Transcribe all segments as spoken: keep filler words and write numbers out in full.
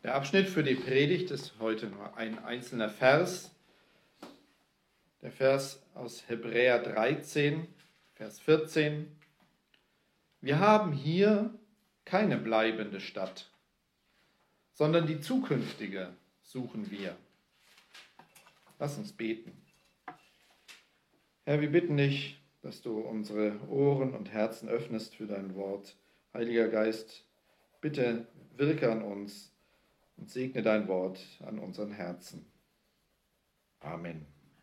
Der Abschnitt für die Predigt ist heute nur ein einzelner Vers. Der Vers aus Hebräer dreizehn, Vers vierzehn. Wir haben hier keine bleibende Stadt, sondern die zukünftige suchen wir. Lass uns beten. Herr, wir bitten dich, dass du unsere Ohren und Herzen öffnest für dein Wort. Heiliger Geist, bitte wirke an uns und segne dein Wort an unseren Herzen. Amen.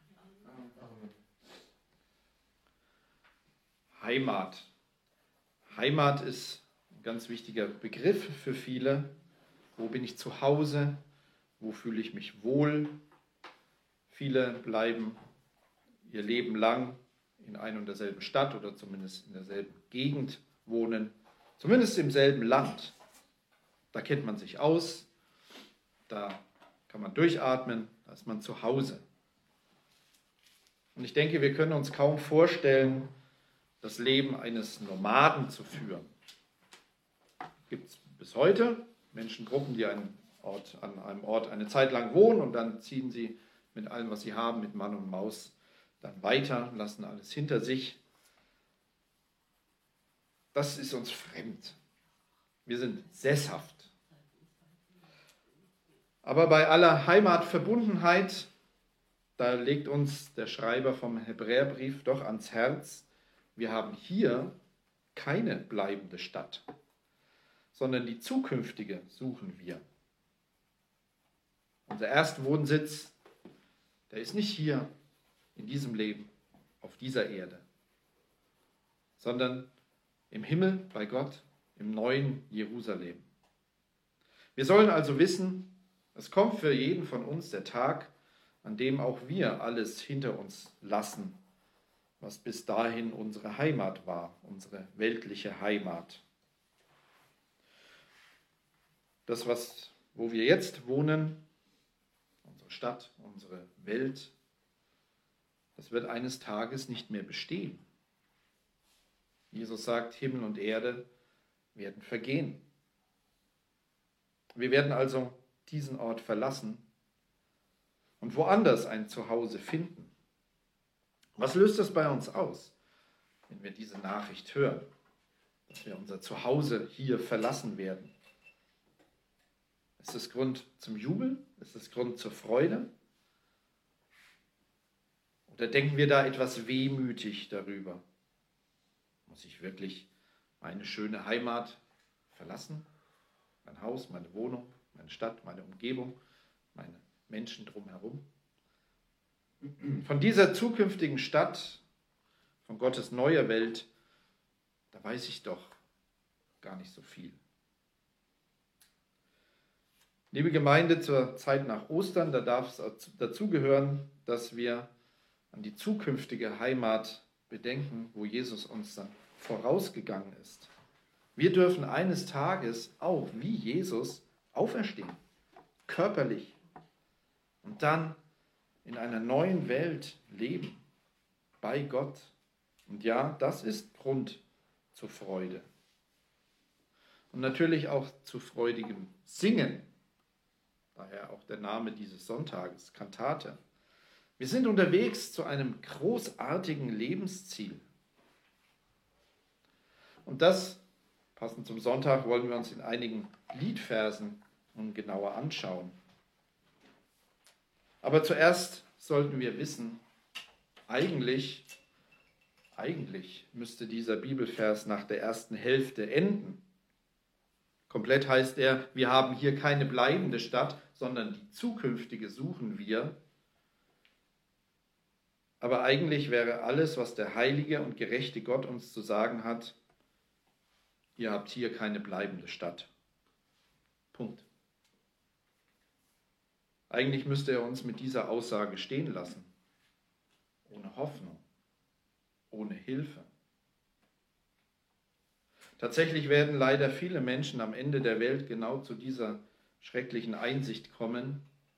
Heimat. Heimat ist ein ganz wichtiger Begriff für viele. Wo bin ich zu Hause? Wo fühle ich mich wohl? Viele bleiben ihr Leben lang in ein und derselben Stadt oder zumindest in derselben Gegend wohnen, zumindest im selben Land. Da kennt man sich aus, da kann man durchatmen, da ist man zu Hause. Und ich denke, wir können uns kaum vorstellen, das Leben eines Nomaden zu führen. Gibt es bis heute Menschengruppen, die einen Ort, an einem Ort eine Zeit lang wohnen und dann ziehen sie mit allem, was sie haben, mit Mann und Maus, dann weiter, lassen alles hinter sich. Das ist uns fremd. Wir sind sesshaft. Aber bei aller Heimatverbundenheit, da legt uns der Schreiber vom Hebräerbrief doch ans Herz, wir haben hier keine bleibende Stadt, sondern die zukünftige suchen wir. Unser Erstwohnsitz, der ist nicht hier in diesem Leben, auf dieser Erde, sondern im Himmel bei Gott, im neuen Jerusalem. Wir sollen also wissen, es kommt für jeden von uns der Tag, an dem auch wir alles hinter uns lassen, was bis dahin unsere Heimat war, unsere weltliche Heimat. Das, was, wo wir jetzt wohnen, unsere Stadt, unsere Welt, das wird eines Tages nicht mehr bestehen. Jesus sagt, Himmel und Erde werden vergehen. Wir werden also diesen Ort verlassen und woanders ein Zuhause finden. Was löst das bei uns aus, wenn wir diese Nachricht hören, dass wir unser Zuhause hier verlassen werden? Ist es Grund zum Jubel? Ist es Grund zur Freude? Oder denken wir da etwas wehmütig darüber? Muss ich wirklich meine schöne Heimat verlassen? Mein Haus, meine Wohnung, meine Stadt, meine Umgebung, meine Menschen drumherum? Von dieser zukünftigen Stadt, von Gottes neuer Welt, da weiß ich doch gar nicht so viel. Liebe Gemeinde, zur Zeit nach Ostern, da darf es dazugehören, dass wir an die zukünftige Heimat bedenken, wo Jesus uns dann vorausgegangen ist. Wir dürfen eines Tages auch wie Jesus auferstehen, körperlich, und dann in einer neuen Welt leben, bei Gott. Und ja, das ist Grund zur Freude. Und natürlich auch zu freudigem Singen. Daher auch der Name dieses Sonntages, Kantate. Wir sind unterwegs zu einem großartigen Lebensziel. Und das, passend zum Sonntag, wollen wir uns in einigen Liedversen nun genauer anschauen. Aber zuerst sollten wir wissen, eigentlich, eigentlich müsste dieser Bibelvers nach der ersten Hälfte enden. Komplett heißt er, wir haben hier keine bleibende Stadt, sondern die zukünftige suchen wir. Aber eigentlich wäre alles, was der heilige und gerechte Gott uns zu sagen hat, ihr habt hier keine bleibende Stadt. Punkt. Eigentlich müsste er uns mit dieser Aussage stehen lassen. Ohne Hoffnung, ohne Hilfe. Tatsächlich werden leider viele Menschen am Ende der Welt genau zu dieser schrecklichen Einsicht kommen.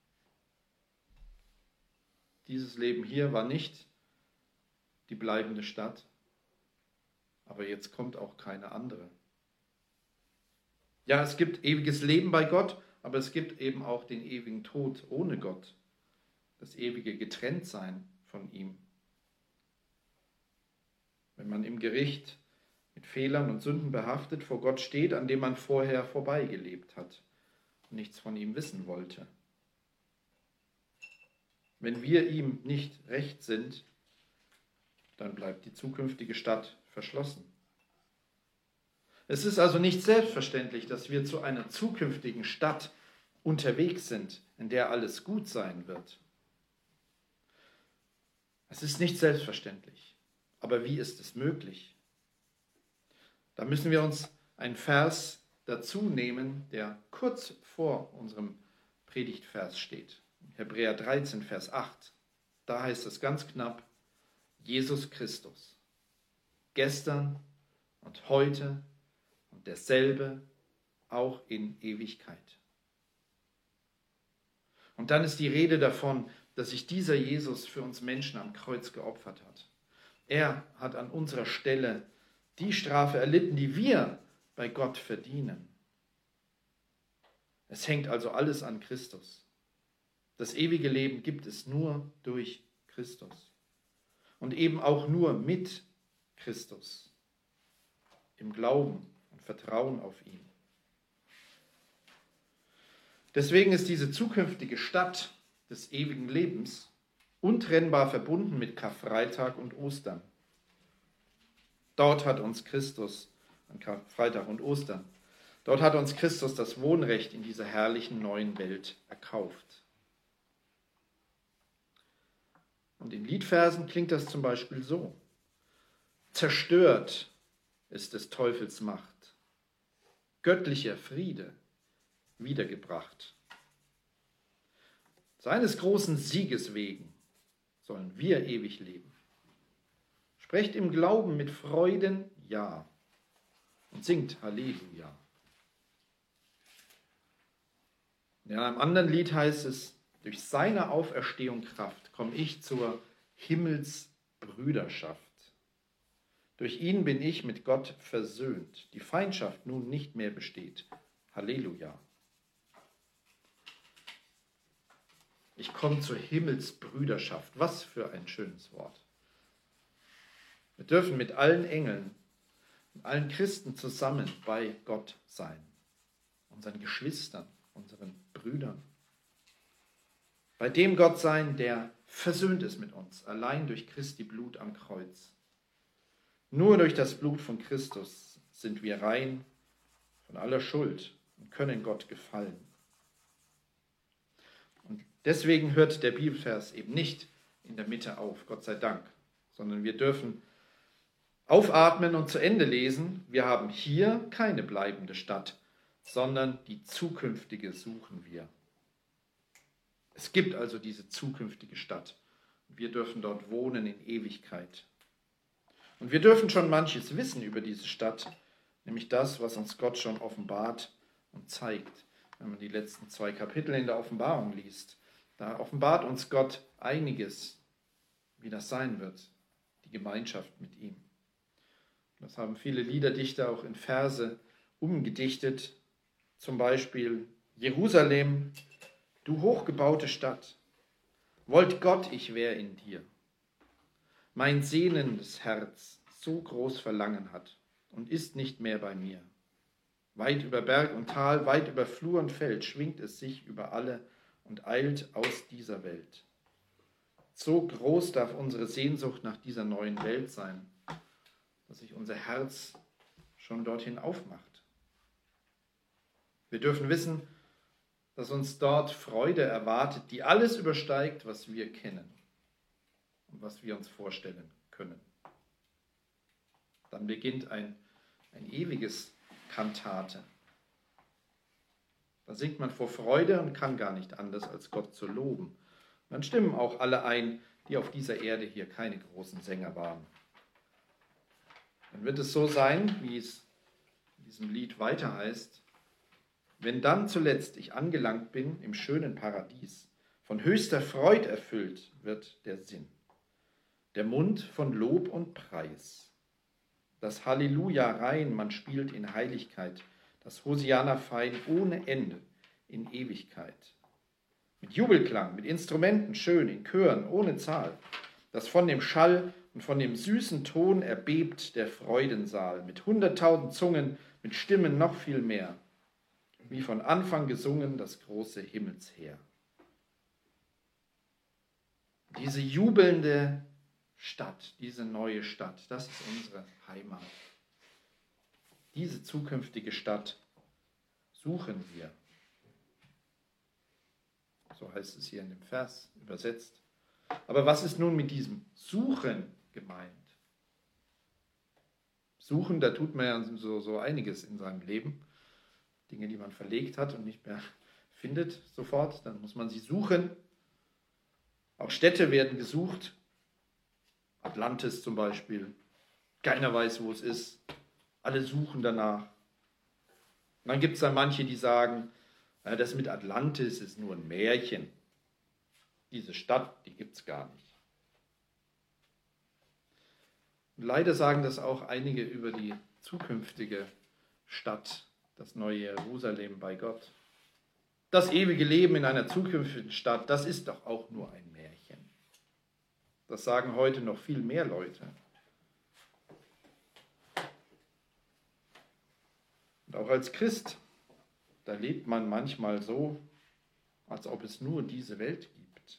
Dieses Leben hier war nicht die bleibende Stadt, aber jetzt kommt auch keine andere. Ja, es gibt ewiges Leben bei Gott, aber es gibt eben auch den ewigen Tod ohne Gott, das ewige Getrenntsein von ihm. Wenn man im Gericht mit Fehlern und Sünden behaftet vor Gott steht, an dem man vorher vorbeigelebt hat und nichts von ihm wissen wollte. Wenn wir ihm nicht recht sind, dann bleibt die zukünftige Stadt verschlossen. Es ist also nicht selbstverständlich, dass wir zu einer zukünftigen Stadt unterwegs sind, in der alles gut sein wird. Es ist nicht selbstverständlich. Aber wie ist es möglich? Da müssen wir uns einen Vers dazu nehmen, der kurz vor unserem Predigtvers steht. Hebräer dreizehn, Vers acht. Da heißt es ganz knapp, Jesus Christus, gestern und heute und derselbe auch in Ewigkeit. Und dann ist die Rede davon, dass sich dieser Jesus für uns Menschen am Kreuz geopfert hat. Er hat an unserer Stelle die Strafe erlitten, die wir bei Gott verdienen. Es hängt also alles an Christus. Das ewige Leben gibt es nur durch Christus. Und eben auch nur mit Christus. Im Glauben und Vertrauen auf ihn. Deswegen ist diese zukünftige Stadt des ewigen Lebens untrennbar verbunden mit Karfreitag und Ostern. Dort hat uns Christus, an Karfreitag und Ostern, dort hat uns Christus das Wohnrecht in dieser herrlichen neuen Welt erkauft. Und in Liedversen klingt das zum Beispiel so. Zerstört ist des Teufels Macht, göttlicher Friede wiedergebracht. Seines großen Sieges wegen sollen wir ewig leben. Sprecht im Glauben mit Freuden Ja und singt Halleluja. Ja, im anderen Lied heißt es, durch seine Auferstehung Kraft komme ich zur Himmelsbrüderschaft. Durch ihn bin ich mit Gott versöhnt, die Feindschaft nun nicht mehr besteht. Halleluja. Ich komme zur Himmelsbrüderschaft. Was für ein schönes Wort. Wir dürfen mit allen Engeln und allen Christen zusammen bei Gott sein. Unseren Geschwistern, unseren Brüdern. Bei dem Gott sein, der versöhnt ist mit uns, allein durch Christi Blut am Kreuz. Nur durch das Blut von Christus sind wir rein von aller Schuld und können Gott gefallen. Und deswegen hört der Bibelvers eben nicht in der Mitte auf, Gott sei Dank, sondern wir dürfen aufatmen und zu Ende lesen. Wir haben hier keine bleibende Stadt, sondern die zukünftige suchen wir. Es gibt also diese zukünftige Stadt. Wir dürfen dort wohnen in Ewigkeit. Und wir dürfen schon manches wissen über diese Stadt, nämlich das, was uns Gott schon offenbart und zeigt. Wenn man die letzten zwei Kapitel in der Offenbarung liest, da offenbart uns Gott einiges, wie das sein wird, die Gemeinschaft mit ihm. Das haben viele Liederdichter auch in Verse umgedichtet, zum Beispiel Jerusalem, du hochgebaute Stadt, wollt Gott, ich wär in dir. Mein sehnendes Herz so groß Verlangen hat und ist nicht mehr bei mir. Weit über Berg und Tal, weit über Flur und Feld schwingt es sich über alle und eilt aus dieser Welt. So groß darf unsere Sehnsucht nach dieser neuen Welt sein, dass sich unser Herz schon dorthin aufmacht. Wir dürfen wissen, dass uns dort Freude erwartet, die alles übersteigt, was wir kennen und was wir uns vorstellen können. Dann beginnt ein, ein ewiges Kantate. Da singt man vor Freude und kann gar nicht anders, als Gott zu loben. Und dann stimmen auch alle ein, die auf dieser Erde hier keine großen Sänger waren. Dann wird es so sein, wie es in diesem Lied weiter heißt, wenn dann zuletzt ich angelangt bin im schönen Paradies, von höchster Freud erfüllt wird der Sinn, der Mund von Lob und Preis. Das Halleluja rein, man spielt in Heiligkeit, das Hosianna fein ohne Ende, in Ewigkeit. Mit Jubelklang, mit Instrumenten schön, in Chören, ohne Zahl, dass von dem Schall und von dem süßen Ton erbebt der Freudensaal, mit hunderttausend Zungen, mit Stimmen noch viel mehr, wie von Anfang gesungen das große Himmelsheer. Diese jubelnde Stadt, diese neue Stadt, das ist unsere Heimat. Diese zukünftige Stadt suchen wir. So heißt es hier in dem Vers übersetzt. Aber was ist nun mit diesem Suchen gemeint? Suchen, da tut man ja so, so einiges in seinem Leben. Dinge, die man verlegt hat und nicht mehr findet sofort, dann muss man sie suchen. Auch Städte werden gesucht. Atlantis zum Beispiel. Keiner weiß, wo es ist. Alle suchen danach. Und dann gibt es dann manche, die sagen, ja, das mit Atlantis ist nur ein Märchen. Diese Stadt, die gibt es gar nicht. Und leider sagen das auch einige über die zukünftige Stadt, das neue Jerusalem bei Gott. Das ewige Leben in einer zukünftigen Stadt, das ist doch auch nur ein Märchen. Das sagen heute noch viel mehr Leute. Und auch als Christ, da lebt man manchmal so, als ob es nur diese Welt gibt.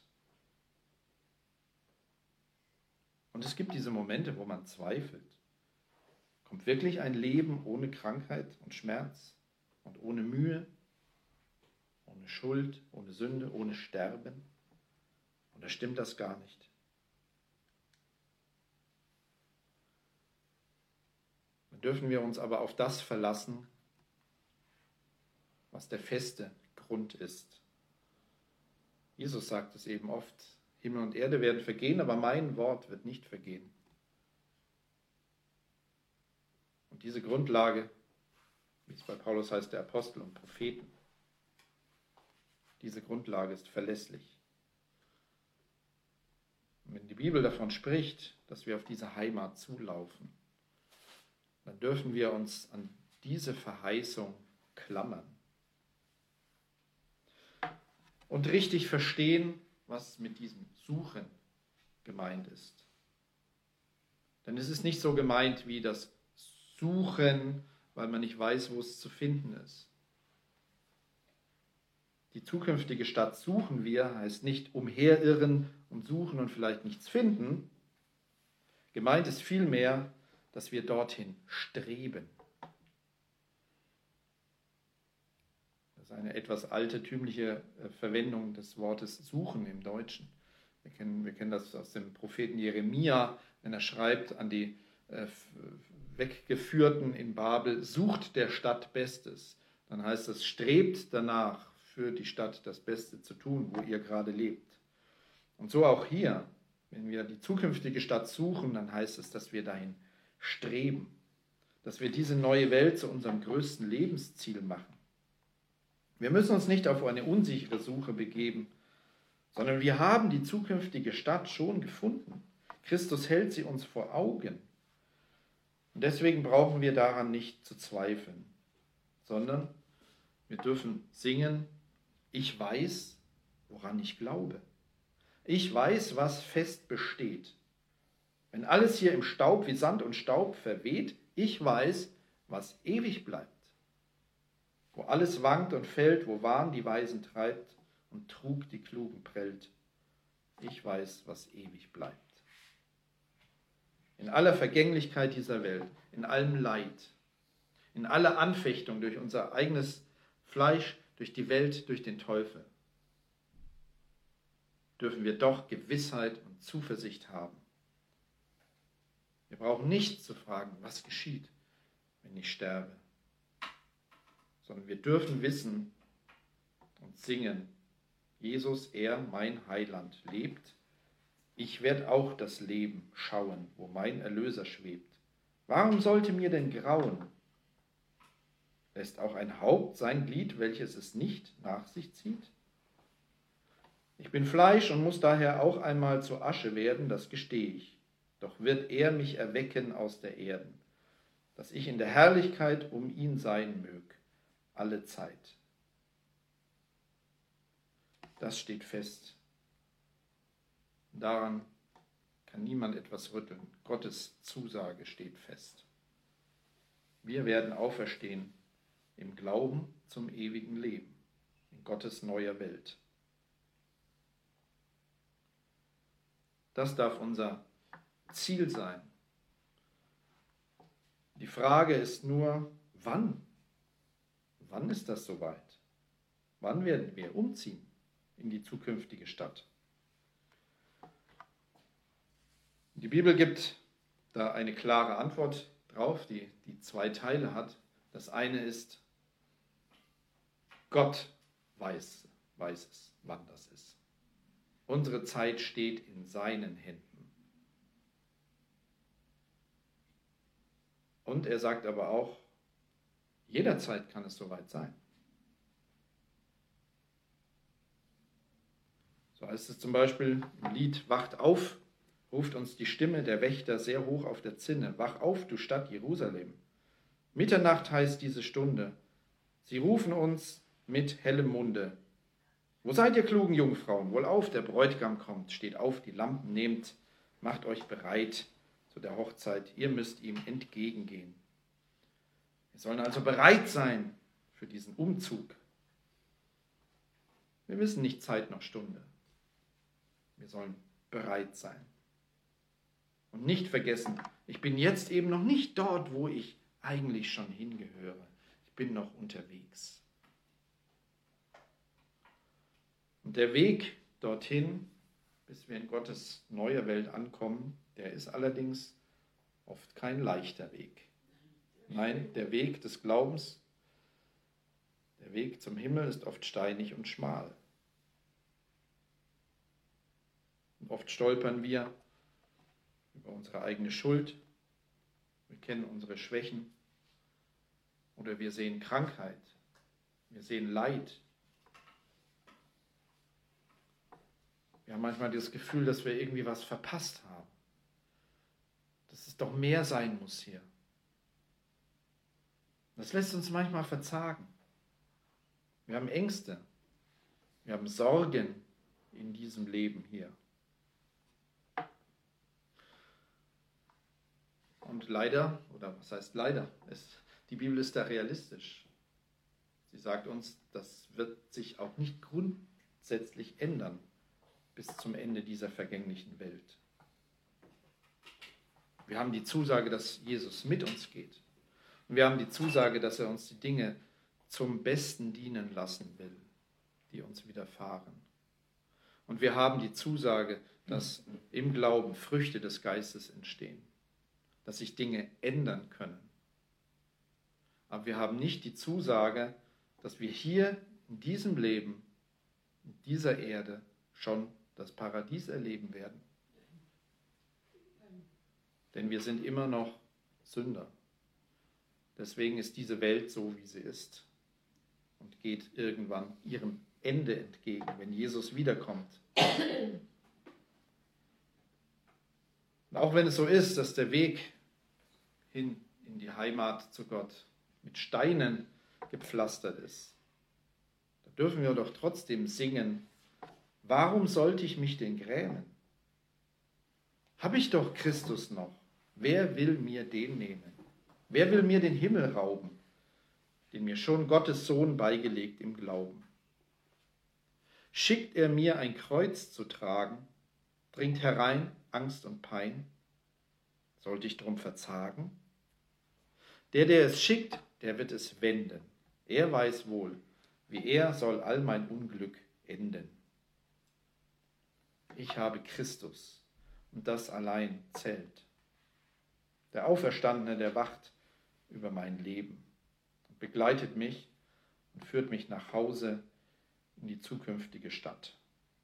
Und es gibt diese Momente, wo man zweifelt. Kommt wirklich ein Leben ohne Krankheit und Schmerz und ohne Mühe, ohne Schuld, ohne Sünde, ohne Sterben? Oder stimmt das gar nicht? Dann dürfen wir uns aber auf das verlassen, was der feste Grund ist. Jesus sagt es eben oft, Himmel und Erde werden vergehen, aber mein Wort wird nicht vergehen. Und diese Grundlage, wie es bei Paulus heißt, der Apostel und Propheten, diese Grundlage ist verlässlich. Und wenn die Bibel davon spricht, dass wir auf diese Heimat zulaufen, dann dürfen wir uns an diese Verheißung klammern. Und richtig verstehen, was mit diesem Suchen gemeint ist. Denn es ist nicht so gemeint wie das Suchen, weil man nicht weiß, wo es zu finden ist. Die zukünftige Stadt suchen wir, heißt nicht umherirren und suchen und vielleicht nichts finden. Gemeint ist vielmehr, dass wir dorthin streben. Das ist eine etwas altertümliche Verwendung des Wortes suchen im Deutschen. Wir kennen, wir kennen das aus dem Propheten Jeremia, wenn er schreibt an die äh, Weggeführten in Babel, sucht der Stadt Bestes. Dann heißt es, strebt danach, für die Stadt das Beste zu tun, wo ihr gerade lebt. Und so auch hier, wenn wir die zukünftige Stadt suchen, dann heißt es, dass wir dahin streben, dass wir diese neue Welt zu unserem größten Lebensziel machen. Wir müssen uns nicht auf eine unsichere Suche begeben, sondern wir haben die zukünftige Stadt schon gefunden. Christus hält sie uns vor Augen. Und deswegen brauchen wir daran nicht zu zweifeln, sondern wir dürfen singen, ich weiß, woran ich glaube. Ich weiß, was fest besteht. Wenn alles hier im Staub wie Sand und Staub verweht, ich weiß, was ewig bleibt. Wo alles wankt und fällt, wo Wahn die Weisen treibt und Trug die Klugen prellt. Ich weiß, was ewig bleibt. In aller Vergänglichkeit dieser Welt, in allem Leid, in aller Anfechtung durch unser eigenes Fleisch, durch die Welt, durch den Teufel, dürfen wir doch Gewissheit und Zuversicht haben. Wir brauchen nicht zu fragen, was geschieht, wenn ich sterbe, sondern wir dürfen wissen und singen, Jesus, er, mein Heiland, lebt. Ich werde auch das Leben schauen, wo mein Erlöser schwebt. Warum sollte mir denn grauen? Lässt auch ein Haupt sein Glied, welches es nicht nach sich zieht? Ich bin Fleisch und muss daher auch einmal zur Asche werden, das gestehe ich. Doch wird er mich erwecken aus der Erden, dass ich in der Herrlichkeit um ihn sein mög, alle Zeit. das steht fest. Daran kann niemand etwas rütteln. Gottes Zusage steht fest. Wir werden auferstehen im Glauben zum ewigen Leben, in Gottes neuer Welt. Das darf unser Ziel sein. Die Frage ist nur, wann? Wann ist das soweit? Wann werden wir umziehen in die zukünftige Stadt? Die Bibel gibt da eine klare Antwort drauf, die, die zwei Teile hat. Das eine ist, Gott weiß, weiß es, wann das ist. Unsere Zeit steht in seinen Händen. Und er sagt aber auch, jederzeit kann es soweit sein. So heißt es zum Beispiel im Lied Wacht auf, ruft uns die Stimme der Wächter sehr hoch auf der Zinne. Wach auf, du Stadt Jerusalem. Mitternacht heißt diese Stunde. Sie rufen uns mit hellem Munde. Wo seid ihr klugen Jungfrauen? Wohl auf, der Bräutigam kommt. Steht auf, die Lampen nehmt, macht euch bereit zu der Hochzeit. Ihr müsst ihm entgegengehen. Wir sollen also bereit sein für diesen Umzug. Wir wissen nicht Zeit noch Stunde. Wir sollen bereit sein. Und nicht vergessen, ich bin jetzt eben noch nicht dort, wo ich eigentlich schon hingehöre. Ich bin noch unterwegs. Und der Weg dorthin, bis wir in Gottes neuer Welt ankommen, der ist allerdings oft kein leichter Weg. Nein, der Weg des Glaubens, der Weg zum Himmel ist oft steinig und schmal. Und oft stolpern wir über unsere eigene Schuld, wir kennen unsere Schwächen oder wir sehen Krankheit, wir sehen Leid. Wir haben manchmal das Gefühl, dass wir irgendwie was verpasst haben, dass es doch mehr sein muss hier. Das lässt uns manchmal verzagen. Wir haben Ängste, wir haben Sorgen in diesem Leben hier. Und leider, oder was heißt leider, ist, die Bibel ist da realistisch. Sie sagt uns, das wird sich auch nicht grundsätzlich ändern bis zum Ende dieser vergänglichen Welt. Wir haben die Zusage, dass Jesus mit uns geht. Und wir haben die Zusage, dass er uns die Dinge zum Besten dienen lassen will, die uns widerfahren. Und wir haben die Zusage, dass im Glauben Früchte des Geistes entstehen, dass sich Dinge ändern können. Aber wir haben nicht die Zusage, dass wir hier in diesem Leben, in dieser Erde schon das Paradies erleben werden. Denn wir sind immer noch Sünder. Deswegen ist diese Welt so, wie sie ist und geht irgendwann ihrem Ende entgegen, wenn Jesus wiederkommt. Und auch wenn es so ist, dass der Weg hin in die Heimat zu Gott mit Steinen gepflastert ist, da dürfen wir doch trotzdem singen, warum sollte ich mich denn grämen? Habe ich doch Christus noch. Wer will mir den nehmen? Wer will mir den Himmel rauben, den mir schon Gottes Sohn beigelegt im Glauben? Schickt er mir ein Kreuz zu tragen, dringt herein Angst und Pein? Sollte ich drum verzagen? Der, der es schickt, der wird es wenden. Er weiß wohl, wie er soll all mein Unglück enden. Ich habe Christus, und das allein zählt. Der Auferstandene, der wacht über mein Leben und begleitet mich und führt mich nach Hause in die zukünftige Stadt.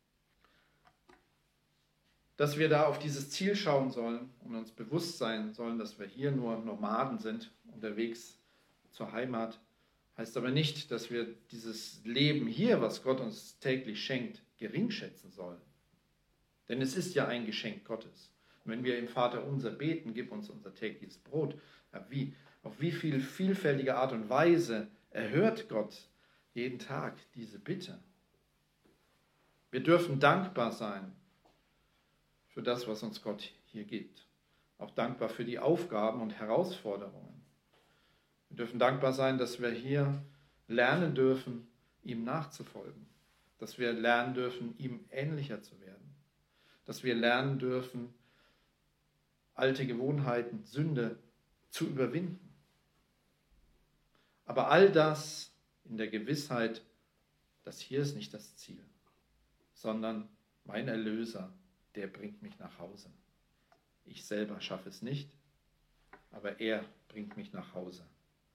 Dass wir da auf dieses Ziel schauen sollen und uns bewusst sein sollen, dass wir hier nur Nomaden sind, unterwegs zur Heimat, heißt aber nicht, dass wir dieses Leben hier, was Gott uns täglich schenkt, geringschätzen sollen. Denn es ist ja ein Geschenk Gottes. Und wenn wir im Vater unser beten, gib uns unser tägliches Brot, ja, wie, auf wie viel vielfältige Art und Weise erhört Gott jeden Tag diese Bitte. Wir dürfen dankbar sein für das, was uns Gott hier gibt. Auch dankbar für die Aufgaben und Herausforderungen. Wir dürfen dankbar sein, dass wir hier lernen dürfen, ihm nachzufolgen. Dass wir lernen dürfen, ihm ähnlicher zu werden. Dass wir lernen dürfen, alte Gewohnheiten, Sünde zu überwinden. Aber all das in der Gewissheit, dass hier ist nicht das Ziel, sondern mein Erlöser, der bringt mich nach Hause. Ich selber schaffe es nicht, aber er bringt mich nach Hause.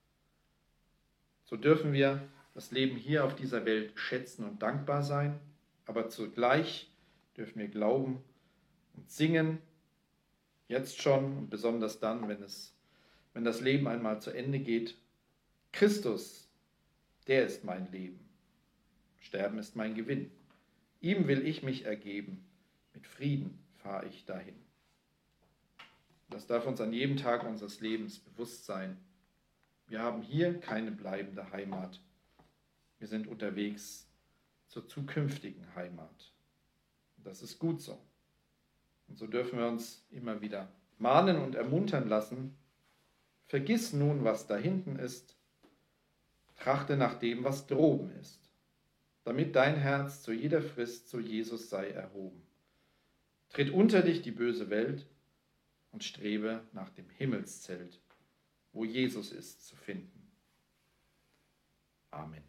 So dürfen wir das Leben hier auf dieser Welt schätzen und dankbar sein, aber zugleich dürfen wir glauben und singen, jetzt schon und besonders dann, wenn es, wenn das Leben einmal zu Ende geht. Christus, der ist mein Leben. Sterben ist mein Gewinn. Ihm will ich mich ergeben. Mit Frieden fahre ich dahin. Das darf uns an jedem Tag unseres Lebens bewusst sein. Wir haben hier keine bleibende Heimat. Wir sind unterwegs zur zukünftigen Heimat. Und das ist gut so. Und so dürfen wir uns immer wieder mahnen und ermuntern lassen. Vergiss nun, was da hinten ist. Trachte nach dem, was droben ist, damit dein Herz zu jeder Frist zu Jesus sei erhoben. Tritt unter dich die böse Welt und strebe nach dem Himmelszelt, wo Jesus ist, zu finden. Amen.